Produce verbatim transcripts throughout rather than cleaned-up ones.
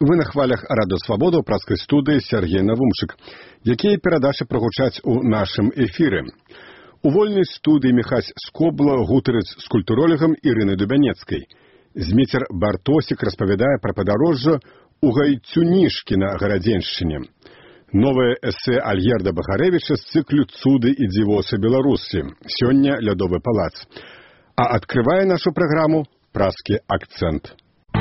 Вы на хвалях Радыё Свабода ў праскай студыі Сергей Навумчык, якія перадачы прагучаць у нашым эфіры. У вольнай студыі Міхась Скобла гутарыць з культуролегам Ірынай Дубянецкай. Зміцер Бартосік распавядае пра падарожжа ў Гайцюнішкі на Гарадзеншчыне. Новае эсэ Альгерда Бахарэвіча з цыклю «Цуды і дзівосы Беларусі». Сёння лядовы палац. А адкрывае нашу праграму празкі акцэнт.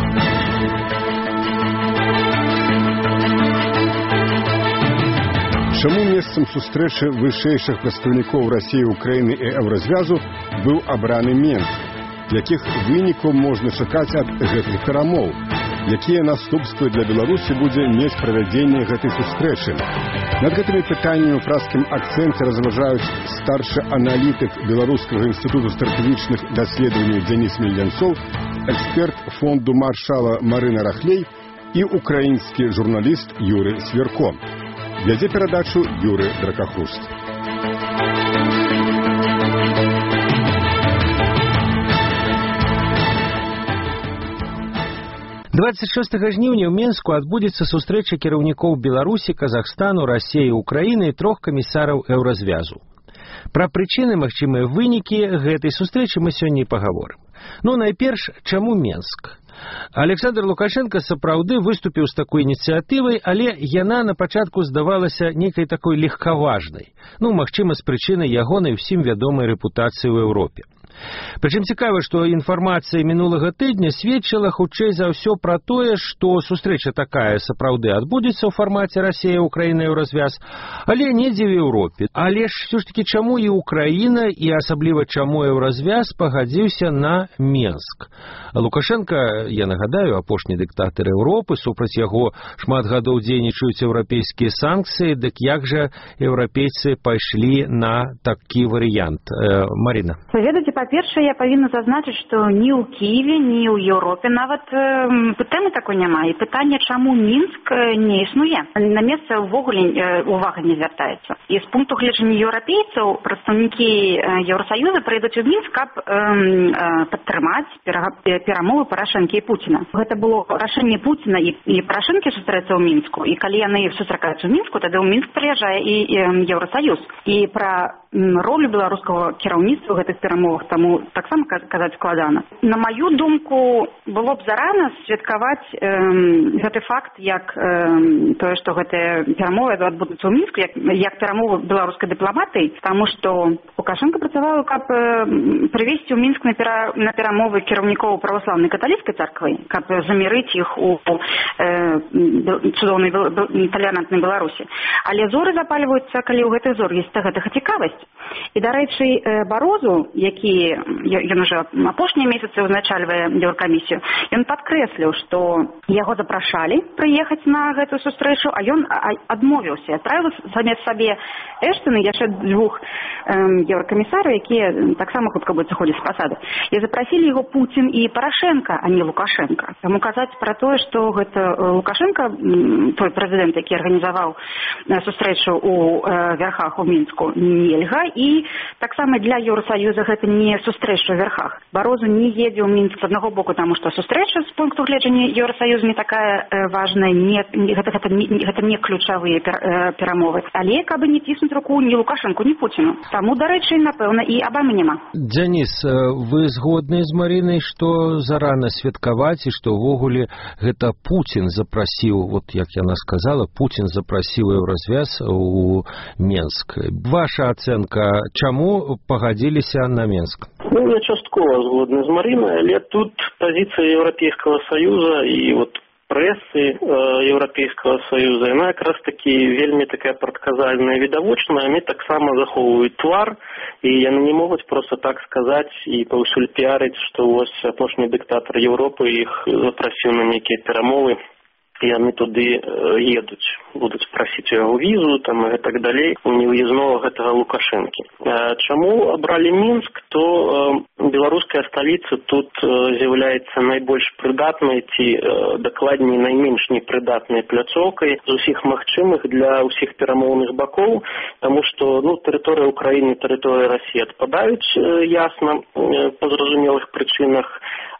Чаму месцам сустрэчы вышэйшых прадстаўнікоў Расіі, Украіны і Еўразвязу быў абраны Менск? Якіх вынікаў можна чакаць ад гэтых перамоў? Якія наступствы для Беларусі будзе мець правядзенне гэтай сустрэчы? Над гэтымі пытаннямі ў празкім акцэнце разважаюць старшы аналітык Беларускага інстытуту стратэгічных даследаванняў Дзяніс Мельянцоў, эксперт фонду маршала Марына Рахлей і украінскі журналіст Юрый Сверко. Вядзе перадачу Юры Дракахруст. дваццаць шостага жніўня ў Менску адбудзецца сустрэча кіраўнікоў Беларусі, Казахстану, Расіі, Украіны і трох камісараў Еўразвязу. Пра прычыны, магчымыя вынікі гэтай сустрэчы мы сёння і пагаворым. Ну, найперш, чаму Менск? Александр Лукашенко сапраўды выступіў з такой ініцыятывай, але яна на пачатку здавалася нейкай такой легкаважнай. Ну, магчыма, з прычыны ягонай усім вядомай рэпутацыі ў Еўропе. Прычым цікава, што інфармацыя мінулага тыдня сведчыла хутчэй за ўсё пра тое, што сустрэча такая сапраўды адбудзецца ў фармаце Расія, Украіна, Еўразвяз, але недзе ў Еўропе. Але ж ўсё ж такі чаму і Украіна, і асабліва чаму Еўразвяз пагадзіўся на Менск? Лукашенко, я нагадаю, апошні дыктатар Еўропы, супраць яго шмат гадоў дзейнічаюць еўрапейскія санкцыі, дык як жа еўрапейцы пайшлі на такі варыянт? Э, Марина. Вы ведаеце, па-першае, я павінна зазначыць, што ні ў Кіеве, ні ў Еўропе нават э, тэмы такой няма. І пытанне, чаму Мінск э, не існуе. На месца ўвогуле э, увага не звяртаецца. І з пункту гледжання еўрапейцаў прадстаўнікі э, Еўросаюза прыйдуць у Мінск, каб э, э, падтрымаць перамовы Парашэнкі і Пуціна. Гэта было рашэнне Пуціна і, і Парашэнкі сустрэцца ў Мінску. І калі яны сустракаюцца ў Мінску, тады ў Мінск прыязджае і, і Еўросаюз. І пра ролю беларускага кіраўніцтва ў гэтых перамовах таму таксама казаць складана. На маю думку, было б зарана святкаваць э, гэты факт як э, тое, што гэтыя перамовы адбудуцца ў Мінску, як, як перамовы беларускай дыпламатыі, таму што Лукашенко працаваў, каб э, прывесці ў Мінск на, пера, на перамовы кіраўнікоў праваслаўнай каталіцкай царквы, каб замірыць іх у э, цудоўнай талерантнай Беларусі. Але зоры запальваюцца, калі ў гэтых зор ёсць гэтага цікавасць. І, дарэчы, Барозу, які ён уже апошнія месяцы ўзначальвае Еўракамісію, ён падкрэсліў, што яго запрашалі прыехаць на гэтую сустрэчу, а ён адмовіўся. Адправіў замест сабе Эштона яшчэ двух э, еўракамісараў, якія таксама хутка будуць сыходзіць з пасады. І запрасілі яго Пуцін і Парашенко, а не Лукашенко. Таму казаць пра тое, што гэта Лукашенко, той прэзідэнт, які арганізаваў сустрэчу ў э, вярхах у Мінску, нельга. І таксама для Еўросаюза гэта не сустрэча ў вярхах. Барозу не едзе ў Мінск з аднаго боку, таму што сустрэча з пункту гледжання Еўросаюза не такая э, важная, не, гэта, гэта, не, гэта не ключавыя пер, э, перамовы. Але каб не ціснуць руку ні Лукашенку, ні Пуціну. Таму, дарэчы, напэўна, і Абамы няма. Дзяніс, вы згодны з Марынай, што зарана святкаваць і што ўвогуле гэта Пуцін запрасіў, вот як яна сказала, Пуцін запрасіў Еўразвяз у Менск. Ваша ацэнка, чаму пагадзіліся на Менск? Ну, я часткова згодны з Марынай, але тут пазіцыя Еўрапейскага Саюза і вот прэсы э, Еўрапейскага Саюза, яна якраз такі вельмі такая прадказальная, відавочная, яны таксама захоўваюць твар, і яны не могуць проста так сказаць і паўсюль піарыць, што вось апошні дыктатар Еўропы іх запрасіў на нейкія перамовы, і яны туды едуць, будуць прасіць яго візу там і так далей, невыезднога гэтага Лукашэнкі. Чаму абралі Мінск, то беларуская сталіца тут з'яўляецца найбольш прыдатнай ці дакладней найменш непрыдатнай пляцоўкай з усіх магчымых для ўсіх перамоўных бакоў, таму што ну, тэрыторыя Украіны, тэрыторыя Расіі адпадаюць ясна па зразумелых прычынах,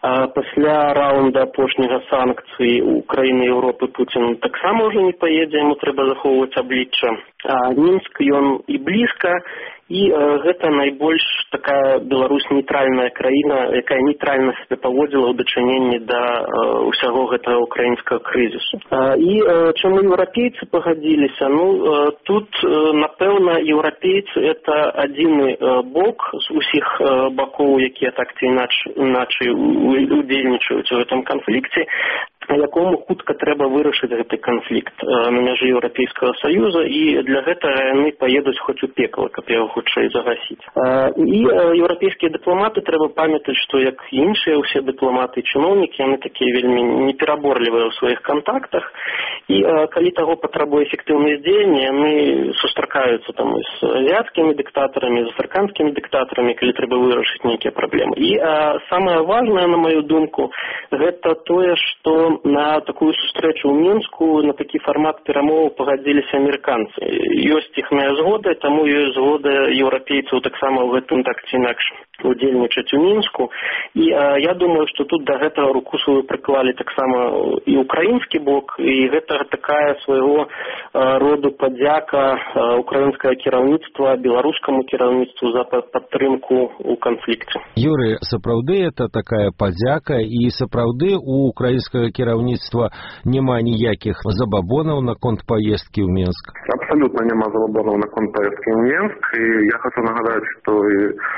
Пасля раунда апошняга санкцый Украіны і Еўропы Пуцін таксама ўжо не паедзе, яму трэба захоўваць аблічча. А Мінск ён і блізка, і э, гэта найбольш такая Беларусь нейтральная краіна, якая нейтральна себе паводзіла ў дачыненні да э, ўсяго гэтага украінскага крызісу. Э, і э, чаму еўрапейцы пагадзіліся? Ну, э, тут, э, напэўна, еўрапейцы это адзіны э, бок з усіх э, бакоў, якія так ці іначай удзельнічаюць у гэтым канфлікце, якому хутка трэба вырашыць гэты канфлікт на мяжы Еўрапейскага Саюза, і для гэтага яны паедуць хоць у пекла, каб яго хутчэй загасіць. І еўрапейскія дыпламаты трэба памятаць, што як і іншыя ўсе дыпламаты і чыноўнікі, яны такія вельмі непераборлівыя ў сваіх кантактах, і калі таго патрабуе эфектыўнае дзеянне, яны сустракаюцца там з азіяцкімі дыктатарамі, з афрыканскімі дыктатарамі, калі трэба вырашыць нейкія праблемы. І самае важнае, на маю думку, гэта тое, што на такую сустрэчу ў Мінску, на такі фармат перамоваў пагадзіліся амерыканцы. Ёсць іхная згода, таму ёсць згода еўрапейцаў таксама ў гэтым так ці інакш удзельнічаць у Мінску. І а, я думаю, што тут да гэтага руку сваю прыклалі таксама і украінскі бок, і гэта такая свайго а, роду падзяка а, украінскага кіраўніцтва беларускаму кіраўніцтву за падтрымку ў канфлікце. Юрый, сапраўды это такая падзяка, і сапраўды у украінскага кіраўніцтва няма ніякіх забабонаў наконт паездкі ў Мінск? Абсолютно няма забабонаў наконт паездкі ў Мінск, і я хочу нагадаць, што і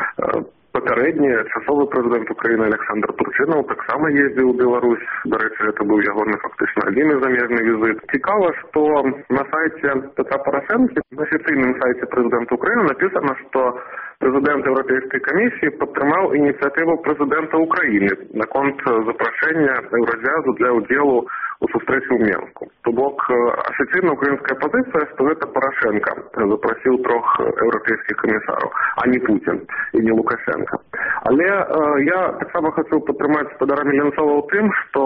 папярэдні часовы прэзідэнт Украіны Александр Турчынаў таксама ездзіў у Беларусь. До рэчы, это быў ягоны фактычна адзіны замежны візіт. Цікава, што на сайце Петра Порошенкі, на афіцыйным сайце прэзідэнта Украіны напісана, што прэзідэнт Еўрапейскай камісіі падтрымаў ініцыятыву прэзідэнта Украіны наконт запрашэння Еўразвязу для ўдзелу у сустрэчы ў Мінску. То бок афіцыйна украінская пазіцыя, што гэта Порошенко запрасіў трох еўрапейскіх камісараў, а не Путін і не Лукашенко. Але э, я таксама хачу падтрымаць спадара Меленцова ў тым, што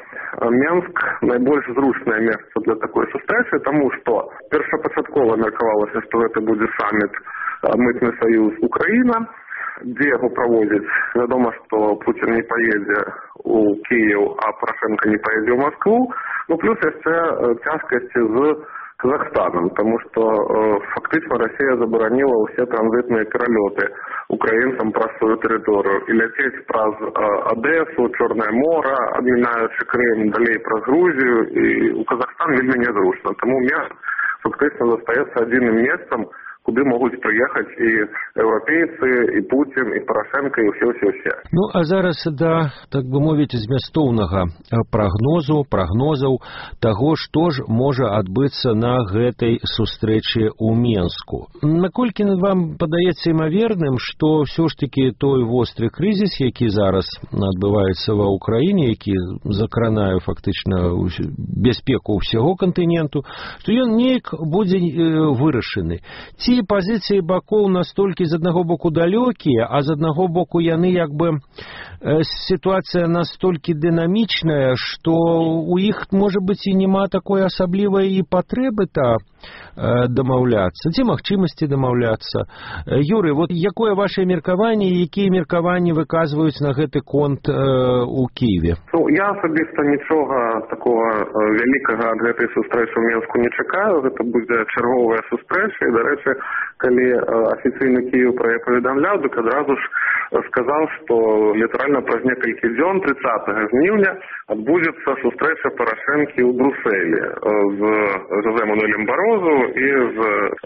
Мінск найбольш зручнае месца для такой сустрэчы, таму што першапачаткова меркавалася, што гэта будзе саміт Мытны саюз Украіна, дзе яго праводзяць. Вядома, што Путін не паедзе у Кіеў, а Порошенко не паедзе ў Маскву. Ну, плюс яшчэ цяжкасці з Казахстанам, таму што э, фактычна Расія забараніла ўсе транзітныя пералёты украінцам праз сваю тэрыторыю. І ляцець праз э, Адэсу, Чорнае мора, адмінаючы Крым, далей праз Грузію, і ў Казахстан вельмі нязручна. Таму Мінск фактычна застаецца адзіным месцам, куды могуць прыехаць і еўрапейцы, і Путін, і Порошенко, і ўсе-ўсе-ўсе. Ну, а зараз да, так бы мовіць, змястоўнага прагнозу, прагнозаў таго, што ж можа адбыцца на гэтай сустрэчы ў Мінску. Наколькі вам падаецца імаверным, што ўсё ж такі той востры крызіс, які зараз адбываецца ва ўкраіне, які закранае фактычна бяспеку ўсяго кантыненту, што ён неяк будзе вырашаны? Ці пазіцыі бакоў настолькі з аднаго боку далёкія, а з аднаго боку яны як бы э, сітуацыя настолькі дынамічная, што у іх, можа быць, і няма такой асаблівай і патрэбы-то э, дамаўляцца, ці магчымасці дамаўляцца. Э, Юрый, вот якое ваше меркаванне, якія меркаванні выказваюць на гэты конт э, у Кіеве? Ну, я асабіста нічога такога э, вялікага ад гэтай сустрэчы ў Мінску не чакаю. Гэта будзе чарговая сустрэча, і, дарэчы, калі э, афіцыйны Кіеў пра яе паведамляў, дык адразу ж сказаў, што літаральна праз некалькі дзён трыццатага жніўня адбудзецца сустрэча Порошенкі ў Брусэлі э, з Жозе Мануэлем Барозу і з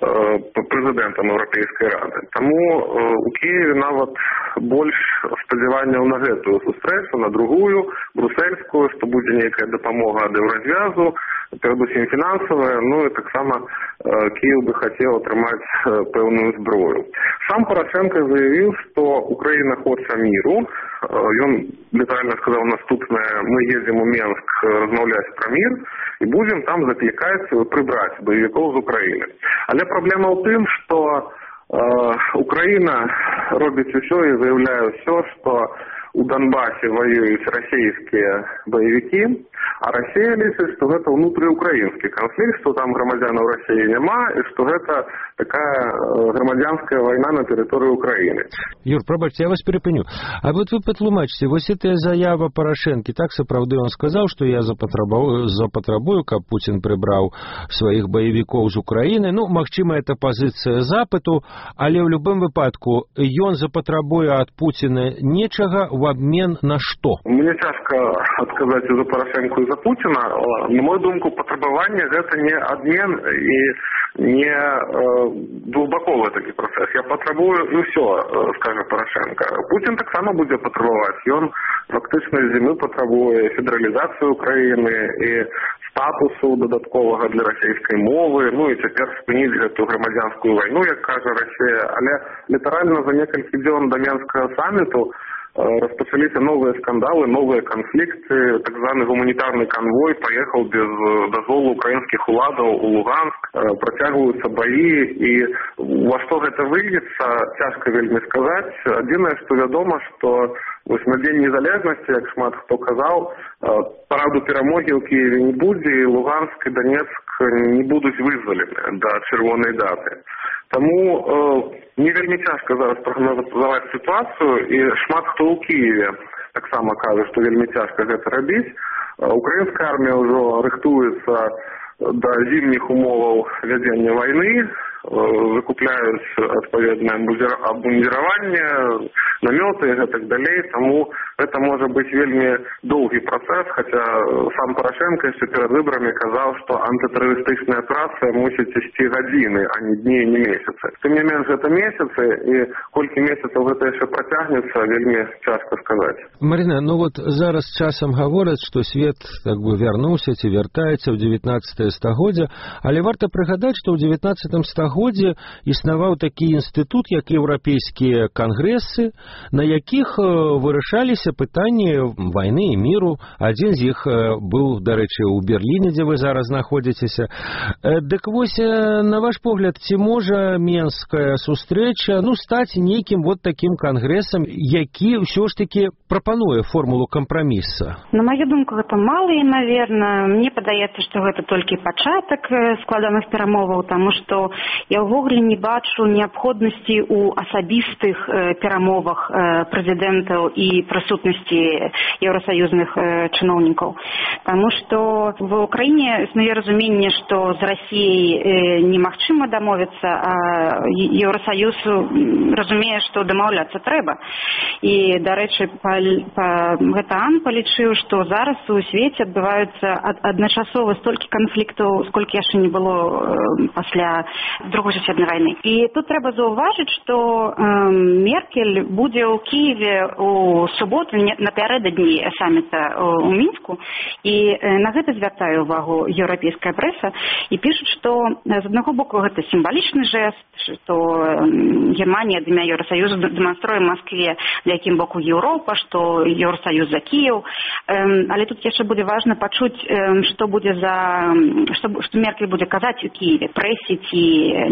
э, прэзідэнтам Еўрапейскай рады. Таму э, у Кіеве нават больш спадзяванняў на гэтую сустрэчу, на другую, брусельскую, што будзе нейкая дапамога ад Еўразвязу, перадусім фінансавая, ну і таксама э, Кіеў бы хацеў атрымаць э, пэўную зброю. Сам Порошенко заявіў, што Украіна хоча міру. Ён літаральна сказаў наступнае: мы едзем у Мінск размаўляць пра мір і будзем там заклікаць прыбраць баевікоў з Украіны. Але праблема ў тым, што э, Украіна робіць усё і заяўляе ўсё, што у Донбасе воююць расійскія баевікі, А Расія лічыць, што гэта ўнутрыўкраінскі канфлікт, што там грамадзянаў Расіі няма і што гэта такая грамадзянская вайна на тэрыторыі Украіны. Юр, прабачце, я вас перапыню. А вот вы патлумачце, вось гэтая заява Парашэнкі, так сапраўды он сказаў, што я запатрабую, запатрабую, каб Пуцін прыбраў сваіх баевікоў з Украіны. Ну, магчыма, это пазіцыя запыту, але ў любым выпадку ён запатрабуе ад Пуціна нечага ў абмен на што? Мне цяжка адказаць за Парашэнку і за Пуціна. На мою думку, патрабаванне гэта не абмен і не э, двухбаковы такі працэс. Я патрабую і ўсё, скажа Парашэнка. Пуцін таксама будзе патрабаваць. Ён фактычна з зімы патрабуе федэралізацыю Украіны і статусу дадатковага для расійскай мовы, ну і цяпер спыніць гэту грамадзянскую вайну, як кажа Расія. Але літаральна за некалькі дзён да Менскага саміту распачаліся новыя скандалы, новыя канфлікты. Так званы гуманітарны канвой паехаў без дазволу украінскіх уладаў у Луганск. Працягваюцца баі, і во што гэта выльецца, цяжка вельмі сказаць. Адзінае, што вядома, што вось на Дзень незалежнасці, як шмат хто казаў, параду перамогі ў Кіеве не будзе, і Луганск і Донецк не будуць вызвалены да чырвонай даты. Таму э, не вельмі цяжка зараз прагназаваць сітуацыю, і шмат хто ў Кіеве таксама кажа, што вельмі цяжка гэта рабіць. Украінская армія ўжо рыхтуецца да зімніх умоваў вядзення вайны, закупляюць адпаведнае абмундзіраванне, намёты і гэтак далей. Таму гэта можа быць вельмі доўгі працэс, хаця сам Парашэнка яшчэ перад выбарамі казаў, што антытэрарыстычная аперацыя мусіць ісці гадзіны, а не дні і не месяцы. Тым не менш, гэта месяцы, і колькі месяцаў гэта яшчэ працягнецца, вельмі цяжка сказаць. Марина, ну вот зараз часам гавораць, што свет так бы вярнуўся ці вяртаецца ў дзевятнаццатае стагоддзе, але варта прыгадаць, што ў дзевятнаццатым стагоддзе існаваў такі інстытут, як еўрапейскія кангрэсы, на якіх вырашаліся пытанні вайны і міру. Адзін з іх быў, дарэчы, у Берліне, дзе вы зараз знаходзіцеся. Дык вось, на ваш погляд, ці можа Менская сустрэча ну, стаць нейкім вот такім кангрэсам, які ўсё ж такі прапануе формулу кампраміса? На маю думку, гэта мала і, наверное, мне падаецца, што гэта толькі пачатак складаных перамоваў, таму што я ўвогуле не бачу неабходнасці ў асабістых перамовах прэзідэнтаў і прысутнасці еўрасаюзных чыноўнікаў. Таму што в Украіне існуе разуменне, што з Расіяй немагчыма дамовіцца, а Еўрасаюз разумее, што дамаўляцца трэба. І, дарэчы, гэта Ан палічыў, што зараз у свеце адбываюцца адначасова столькі канфліктаў, сколькі яшчэ не было пасля Другой сусветнай вайны. І тут трэба заўважыць, што Меркель будзе ў Кіеве у суботу напярэдадні саміта ў Мінску, і на гэта звяртае ўвагу еўрапейская прэса, і пішуць, што з аднаго боку гэта сімвалічны жэст, што Германія ад імя Еўрасаюзу дэманструе Маскве, для якім боку Еўропа, што Еўрасаюз за Кіеў. Але тут яшчэ будзе важна пачуць, што будзе за што, што Меркель будзе казаць у Кіеве, прэсе ці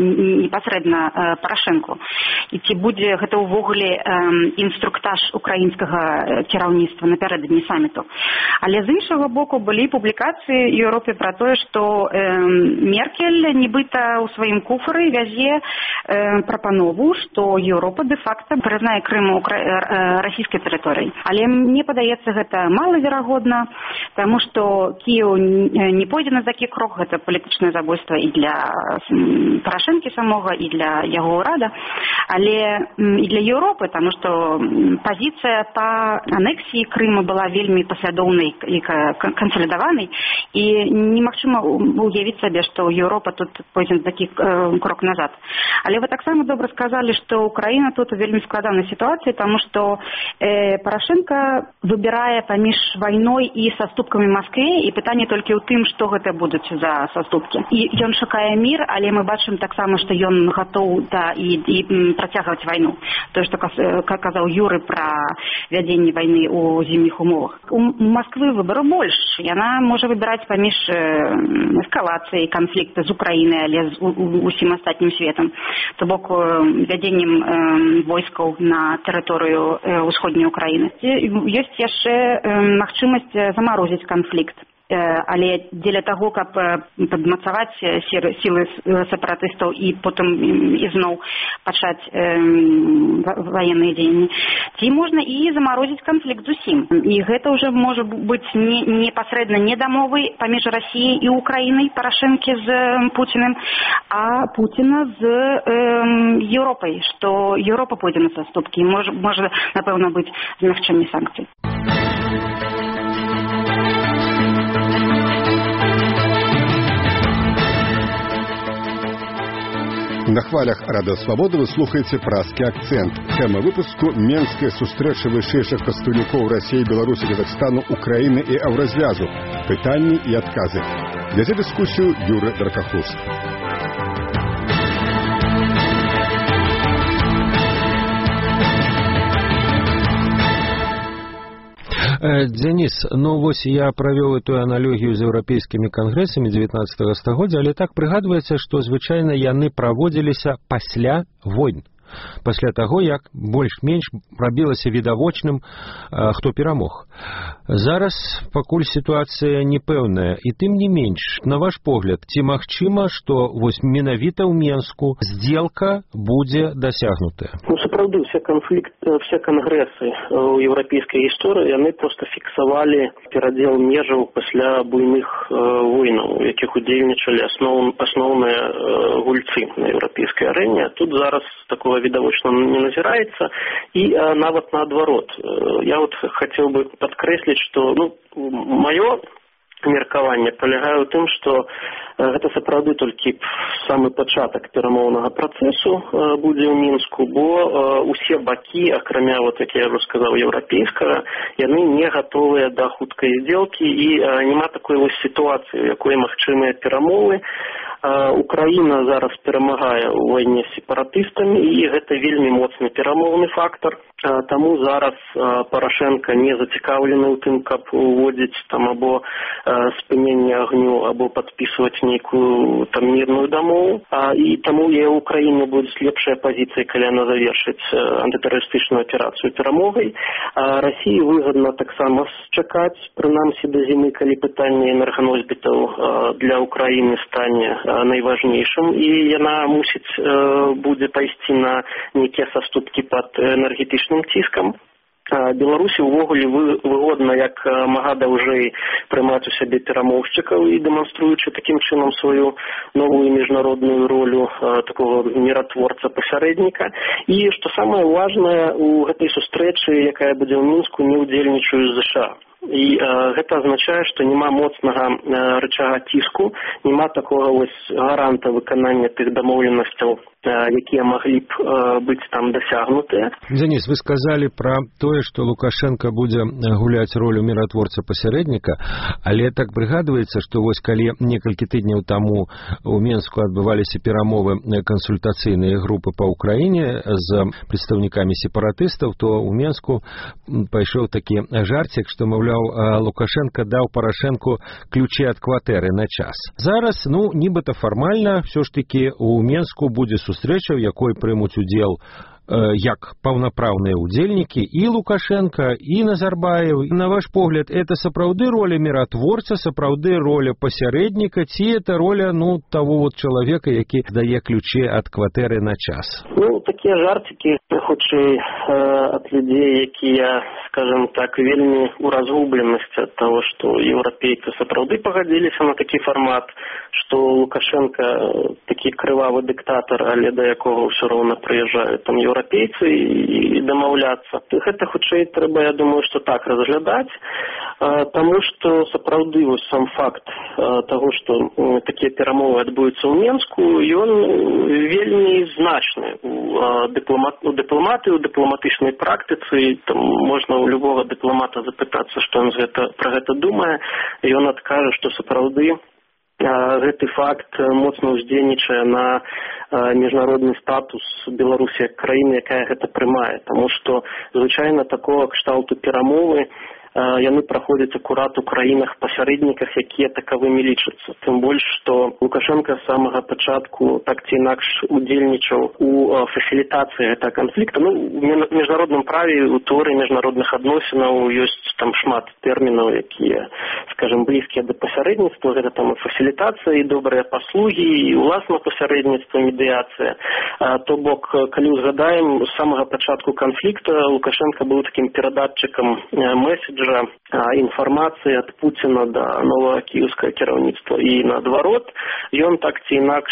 непасрэдна Парашэнку. І ці будзе гэта ўвогуле інструктаж украінскага кіраўніцтва напярэдадні саміту. Але з іншага боку былі публікацыі ў Еўропе пра тое, што Меркель нібыта ў сваім куфары вязе прапанову, што Еўропа дэ-факта прызнае Крым расійскай тэрыторыяй. Але мне падаецца, гэта малаверагодна, таму што Кіеў не пойдзе на такі крок, гэта палітычнае забойства і для Парашэнкі самога, і для яго ўрада, але і для Еўропы, таму што пазіцыя па анексіі Крыма была вельмі паслядоўнай і кансалідаванай, і немагчыма уявіць сабе, што Еўропа тут пойдзе на такі крок назад. Але вы таксама добра сказалі, што Украіна тут у вельмі складанай сітуацыі, таму што э, Парашэнка выбірае паміж вайной і саступкамі Маскве, і пытанне толькі ў тым, што гэта будуць за саступкі. І ён шукае мір, але мы бачым таксама, што ён гатоў да, і, і працягваць вайну. Тое, што казаў Юры пра вядзенне вайны ў зімніх умовах. У Масквы выбару больш. Яна можа выбіраць паміж эскалацыяй канфлікта з Украінай, але з усім астатнім светам. То бок вядзеннем войскаў на тэрыторыю ўсходняй Украіны. Ёсць яшчэ магчымасць замарозіць канфлікт. але дзеля таго, каб падмацаваць сілы сепаратыстаў і потым ізноў пачаць ваенныя дзеянні, ці можна і замарозіць канфлікт зусім. І гэта ўжо можа быць непасрэдна не дамовы паміж Расіяй і Украінай, Парашэнкі з Пуціным, а Пуціна з Еўропай, што Еўропа пойдзе на саступкі, можа, можа напэўна, быць змягчэнне санкцый. На хвалях Радыё Свабода вы слухаеце «Праскі акцэнт». Тэма выпуску – Менская сустрэча вышэйшых прадстаўнікоў Расіі, Беларусі, Казахстану, Украіны і Еўразвязу. Пытанні і адказы. Вядзе дыскусію Юры Дракахус. Денис, ну вось я правёў эту аналогію з еўрапейскімі кангрэсамі дзевятнаццатага стагоддзя, але так прыгадваецца, што звычайна яны праводзіліся пасля войн. Пасля таго, як больш-менш рабілася відавочным, хто перамог. Зараз пакуль сітуацыя непэўная, і тым не менш, на ваш погляд, ці магчыма, што вось менавіта ў Менску здзелка будзе дасягнутая? Ну, сапраўды, все канфлікт, все кангрэсы ў еўрапейскай гісторыі, яны проста фіксавалі перадзел межаў пасля буйных э, войнаў, у якіх удзельнічалі асноў, асноўныя э, гульцы на еўрапейскай арэне. Тут зараз такого відавочна не назіраецца, і а, нават наадварот. Я вот хацеў бы падкрэсліць, што ну, маё меркаванне палягае ў тым, што гэта сапраўды толькі самы пачатак перамоўнага працэсу будзе ў Мінску, бо усе бакі, акрамя, вот, як я ўжо сказаў, еўрапейскага, яны не гатовыя да хуткай здзелкі, і няма такой вось сітуацыі, у якой магчымыя перамовы. Украіна зараз перамагае ў вайне з сепаратыстамі, і гэта вельмі моцны перамоўны фактар. Таму зараз Парашенко не зацікаўлены ў тым, каб уводзіць там або спыненне агню, або падпісваць нейкую там мірную дамову. І таму і ў Украіне будзе лепшая пазіцыя, калі яна завершыць антытэрарыстычную аперацыю перамогай. А Расіі выгадна таксама чакаць, прынамсі да зімы, калі пытанне энерганосьбітаў для Украіны стане найважнейшым, і яна мусіць будзе пайсці на нейкія саступкі пад энергетычным ціскам. Беларусі ўвогуле выгодна як мага даўжэй прымаць у сябе перамоўшчыкаў і дэманструючы такім чынам сваю новую міжнародную ролю такого міратворца-пасярэдніка. І што самае важнае, у гэтай сустрэчы, якая будзе ў Мінску, не ўдзельнічаюць ЗША. І э, гэта азначае, што няма моцнага э, рычага ціску, няма такога вось гаранта выканання тых дамоўленасцяў, э, якія маглі б э, быць там дасягнутыя. Денис, вы сказалі пра тое, што Лукашенко будзе гуляць ролю міратворца-пасярэдніка, але так прыгадваецца, што вось калі некалькі тыдняў таму у Менску адбываліся перамовы кансультацыйныя групы па Украіне з прадстаўнікамі сепаратыстаў, то ў Менску пайшоў такі жарцік, што, маўляў, Лукашенко даў Парашенку ключы ад кватэры на час. Зараз, ну, нібыта фармальна, все ж таки у Менску будзе сустрэча, у якой прымуць удзел як паўнапраўныя удзельнікі і Лукашенко, і Назарбаев. І, на ваш погляд, это сапраўды роля міратворца, сапраўды роля пасярэдніка, ці это роля, ну, того вот чалавека, які дае ключы ад кватэры на час? Ну, такія жарцікі, хутчэй, ад людзей, якія, скажем так, вельмі ў разгубленасці ад таго, што еўрапейцы сапраўды пагадзіліся на такі фармат, што Лукашенко такі крывавы дыктатар, але да якога ўсё роўна прыязджаюць там еўрапейцы, еўрапейцы і дамаўляцца. Гэта хутчэй трэба, я думаю, што так разглядаць, таму што сапраўды вось сам факт таго, што такія перамовы адбудуцца ў Менску, ён вельмі значны у дыпламатыі, у дыпламатычнай практыцы. Там можна у любога дыпламата запытацца, што ён пра гэта думае, і ён адкажа, што сапраўды гэты факт моцна ўздзейнічае на міжнародны статус Беларусі як краіны, якая гэта прымае. Таму што звычайна такога кшталту перамовы яны праходзяць акурат у краінах-пасярэдніках, якія такавымі лічацца. Тым больш, што Лукашенко з самага пачатку так ці інакш удзельнічаў у фасілітацыі гэтага канфлікта. Ну, у міжнародным праве, у тэорыі міжнародных адносінаў ёсць там шмат тэрмінаў, якія, скажем, блізкія да пасярэдніцтва. Гэта там і фасілітацыя, і добрыя паслугі, і уласна пасярэдніцтва, медыяцыя. А, то бок, калі узгадаем, з самага пачатку канфлікта Лукашенко быў такім перадатчыкам месседжа, інфармацыі ад Пуціна да новага кіеўскага кіраўніцтва. І наадварот, ён так ці інакш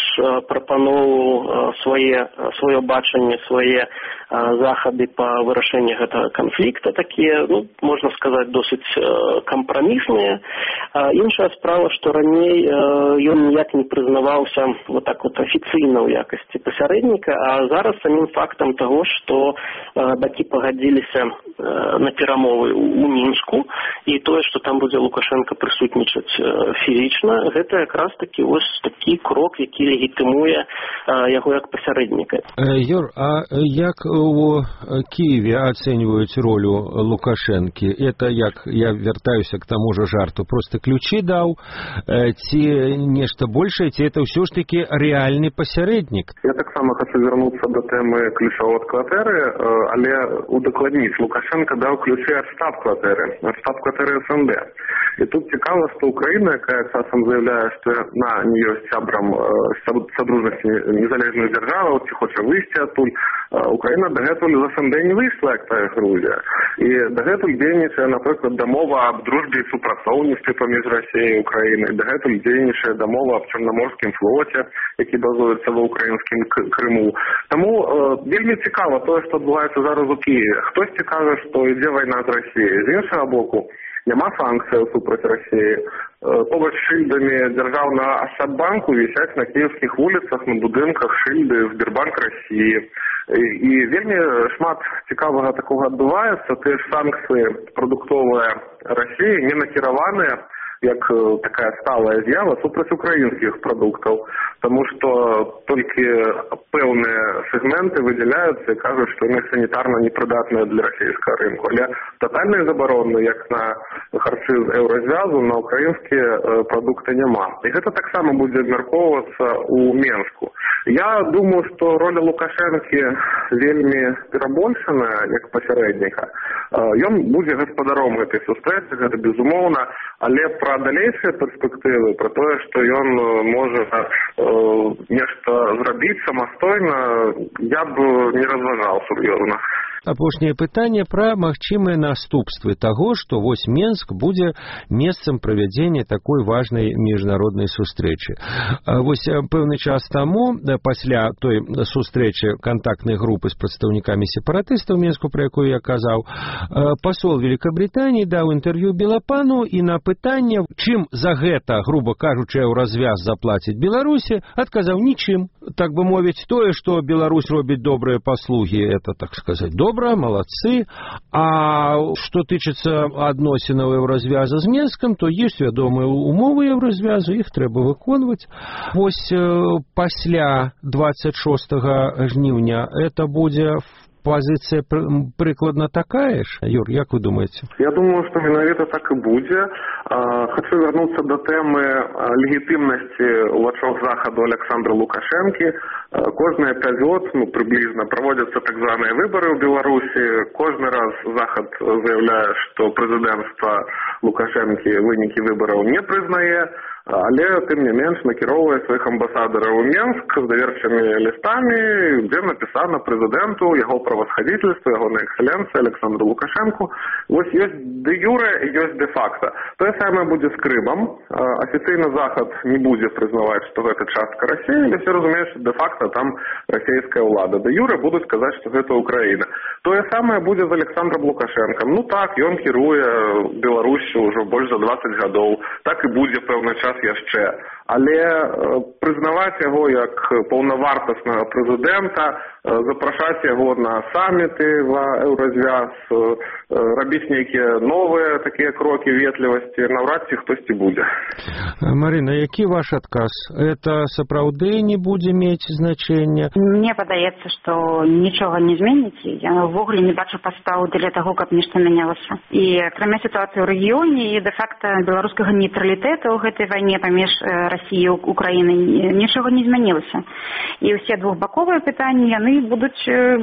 прапаноўваў свае, сваё бачанне, свае захады па вырашэнні гэтага канфлікта, такія, ну, можна сказаць, досыць кампрамісныя. Іншая справа, што раней ён ніяк не прызнаваўся вот так вот афіцыйна ў якасці пасярэдніка, а зараз самім фактам таго, што бакі пагадзіліся на перамовы ў Мінску, і тое, што там будзе Лукашенко прысутнічаць фізічна, гэта якраз такі вось такі крок, які легітымуе яго як пасярэдніка. Юр, а як у Киеве ацэньваюць ролю Лукашэнкі? Это як, я вяртаюся к таму же жарту, просто ключи даў, ці нешта большее, ці это ўсё ж таки рэальны пасярэднік? Я таксама хочу вярнуцца да тэмы ключоў ад кватэры, але удакладніць, Лукашенко даў ключы ад штаб-кватэры, ад штаб-кватэры эс эн дэ. І тут цікава, што Украіна, якая часам заявляе, што на не ёсць сябрам садружнасці незалежных дзяржаваў, ці хоча выйсці адтуль, Украіна дагэтуль з эс эн дэ не выйшла, як тая Грузія. І дагэтуль дзейнічае, напрыклад, дамова аб дружбе і супрацоўніцтве паміж Расіяй і Украінай, дагэтуль дзейнічае дамова аб Чорнаморскім флоце, які базуецца ва ўкраінскім Крыму. Таму э, вельмі цікава тое, што адбываецца зараз у Киеве. Хтосьці кажа, што ідзе вайна з Расіяй. З іншага боку, няма санкцыяў супраць Расіі. Побач з шыльдамі дзяржаўнага Ашчадбанку вісяць на кіеўскіх вуліцах, на будынках шыльды Сбербанк Расіі. І, і вельмі шмат цікавага такога адбываецца. Тыя ж санкцыі прадуктовыя Расіі не накіраваныя як такая сталая з'ява супраць украінскіх прадуктаў, таму што толькі пэўныя сегменты выдзяляюцца і кажуць, што яны санітарна непрыдатныя для расійскага рынку. Але тотальнай забароны, як на харчы з еўразвязу, на украінскія прадукты няма. І гэта таксама будзе абмяркоўвацца ў Менску. Я думаю, што роля Лукашэнкі вельмі перабольшаная як пасярэдніка. Ён будзе гаспадаром гэтай сустрэчы, гэта безумоўна, але пра далейшыя перспектывы, пра тое, што ён можа э, нешта зрабіць самастойна, я б не разважаў сур'ёзна. Апошняе пытанне пра магчымыя наступствы таго, што вось Менск будзе месцам правядзення такой важнай міжнароднай сустрэчы. Вось пэўны час таму, пасля той сустрэчы кантактнай групы з прадстаўнікамі сепаратыстаў Менску, пра якую я казаў, пасол Великабрытаніі даў інтэрв'ю Белапану і на пытанне, чым за гэта, груба кажучы, еўразвяз заплаціць Беларусі, адказаў нічым. Так бы мовіць, тое, што Беларусь робіць добрыя паслугі, это, так сказаць, добра, малацы. А што тычыцца адносінаў еўразвяза з Менскам, то ёсць вядомыя умовы еўразвязу, іх трэба выконваць. Вось пасля двадцать шостага жніўня это будзе позиция прыкладна такая ж? Юр, як вы думаете? Я думаю, што менавіта так і будзе. Хочу вярнуцца да тэмы легітымнасці ў вачах захаду Александра Лукашэнкі. Кожныя пяць год, ну, прыблізна, праводзяцца так званыя выбары ў Беларусі. Кожны раз захад заявляе, што прэзідэнцтва Лукашэнкі вынікі выбараў не прызнае, але, тым не менш, накіроўвае сваіх амбасадараў у Менск з даверчымі лістамі, дзе напісана прэзідэнту, яго правасхадзіцельству, ягонай эксцэленцыі Александру Лукашэнку. Вось ёсць дэ-юрэ і ёсць дэ-факта. Тое самае будзе з Крымам. Афіцыйна захад не будзе прызнаваць, што гэта частка Расіі, але все разумеюць, што дэ-факта там расійская ўлада. Дэ-юрэ будуць казаць, што гэта Украіна. Тое самае будзе з Александром Лукашэнкам. Ну так, ён кіруе Беларусю ўжо больш за двадцать гадоў. Так і будзе пэўны час час яшчэ. Але прызнаваць яго як паўнавартаснага прэзідэнта, запрашаць яго на саміты ва Еўразвяз, рабіць нейкія новыя такія крокі ветлівасці, наўрад ці хтосьці будзе. Марына, які ваш адказ? Это сапраўды не будзе мець значэння? Мне падаецца, што нічога не зменіць. Я ўвогуле не бачу пастаў для таго, каб нешта мянялася. І акрамя сітуацыі ў рэгіёне і дэ-факта беларускага нейтралітэту ў гэтай вайне паміж Расіяй і Украінай нічога не змянілася. І ўсе двухбаковыя пытанні, яны будуць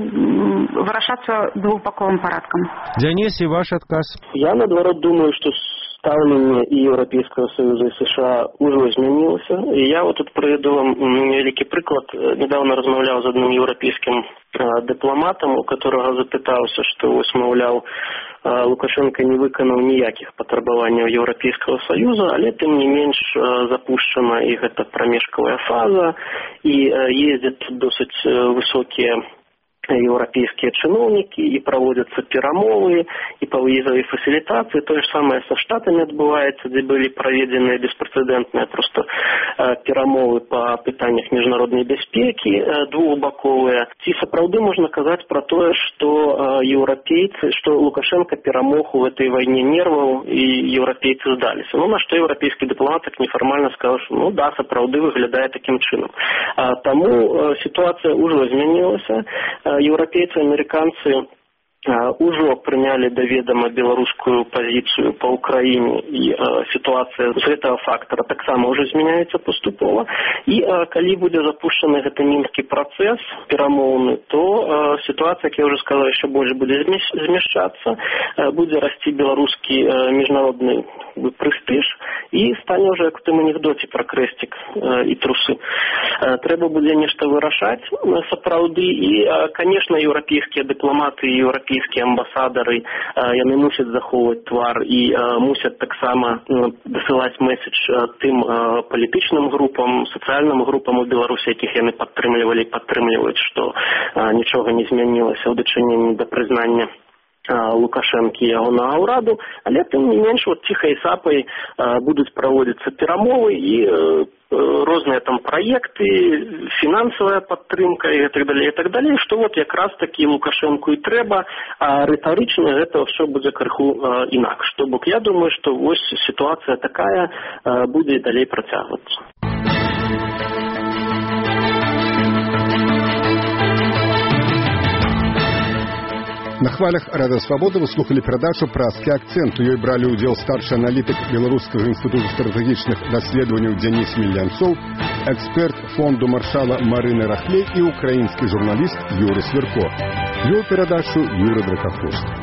вырашацца двухбаковым парадкам. Дзянис, і ваш адказ? Я, наадварот, думаю, што ставленне і Еўрапейскага Союза, і США ўжо змянілася. І я вот тут прыведу вам невялікі прыклад. Недавно размаўляў з адным еўрапейскім дыпламатам, у которого запытаўся, што вось, маўляў, Лукашенко не выканаў ніякіх патрабаванняў Еўрапейскага Союза, але тым не менш запушчана і гэта прамежкавая фаза, і ездзяць досыць высокія еўрапейскія чыноўнікі, і праводзяцца перамовы, і па выездавай фасілітацыі. Тое ж самае са штатамі адбываецца, дзе былі праведзеныя беспрэцэдэнтныя проста перамовы па пытаннях міжнароднай бяспекі двухбаковыя. Ці сапраўды можна казаць пра тое, што еўрапейцы, што Лукашенко перамог у этой вайне нерваў і еўрапейцы здаліся. Ну, на што еўрапейскі дыпламат так нефармальна сказаў, што ну да, сапраўды выглядае такім чынам. Таму сітуацыя ўжо змянілася. Еўрапейцы, амерыканцы ўжо прынялі да ведама беларускую пазіцыю па Ўкраіне, і сітуацыя з гэтага фактара таксама ўжо змяняецца паступова. І калі будзе запушчаны гэты мінскі працэс перамоўны, то сітуацыя, як я ўжо сказаў, яшчэ больш будзе змяшчацца, будзе расці беларускі міжнародны прэстыж і стане ўжо як у тым анекдоце пра крэсцік і трусы. Трэба будзе нешта вырашаць сапраўды, і, канешне, еўрапейскія дыпламаты і еўрапейскія еўрапейскія амбасадары, яны мусяць захоўваць твар і мусяць таксама дасылаць месседж тым палітычным групам, сацыяльным групам у Беларусі, якіх яны падтрымлівалі і падтрымліваюць, што нічога не змянілася ў дачыненні да прызнання Лукашэнкі і ягонага ўраду, але тым не менш вот ціхай сапай будуць праводзіцца перамовы і розныя там праекты, фінансавая падтрымка і так далей, і так далей, што вот якраз такі Лукашэнку і трэба, а рытарычна гэта ўсё будзе крыху інакш. То бок я думаю, што вось сітуацыя такая будзе і далей працягвацца. На хвалях Радио Свобода вы слухали передачу «Празкі акцент». У ёй брали удел старший аналитик Белорусского института стратегичных исследований Денис Мильянцов, эксперт фонду маршала Марины Рахлей и украинский журналист Юрий Сверко. Вел передачу Юрий Дракохвост.